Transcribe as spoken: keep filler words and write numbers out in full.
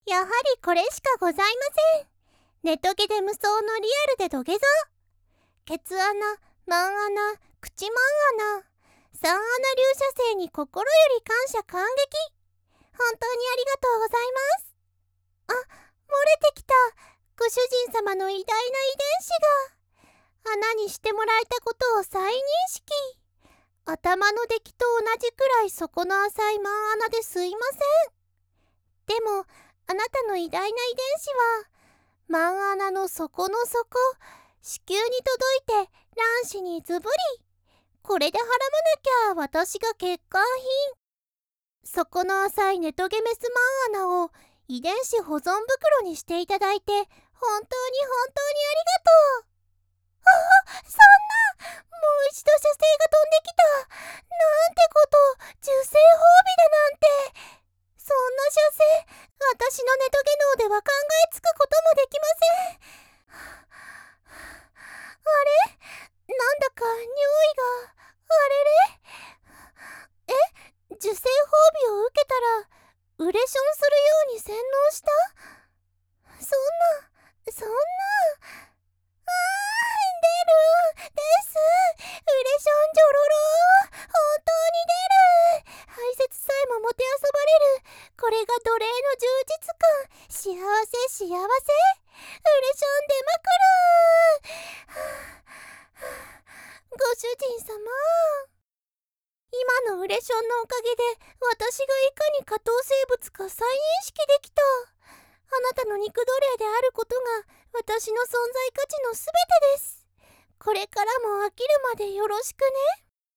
やはりこれしかございません。ネトゲで無双のリアルで土下座。ケツ穴、マン穴、口マン穴、三穴流射精に心より感謝感激。本当にありがとうございます。あ、漏れてきた。ご主人様の偉大な遺伝子が。穴にしてもらえたことを再認識。頭の出来と同じくらい底の浅いマン穴ですいません。でも、あなたの偉大な遺伝子は、マン穴の底の底、子宮に届いて卵子にズブリ。これではらまなきゃ私が欠陥品。底の浅いネトゲメスマン穴を遺伝子保存袋にしていただいて本当に本当にありがとう。ああ、そんな、もう一度射精が飛んできた。なんてこと、受精褒美だなんて。そんな射精、私のネトゲ脳では考えつくこともできません。あれ、なんだか尿意が、あれれ。え、受精褒美を受けたら、ウレションするように洗脳した？そんな、そんな。あー、出る、です。ウレションジョロロー。本当に出る。排泄さえももてあそばれる。これが奴隷の充実感。幸せ、幸せ。ウレション出まくる。ご主人様。今のウレションのおかげで私がいかに下等生物か再認識できた。あなたの肉奴隷であることが私の存在価値のすべてです。これからも飽きるまでよろしくね。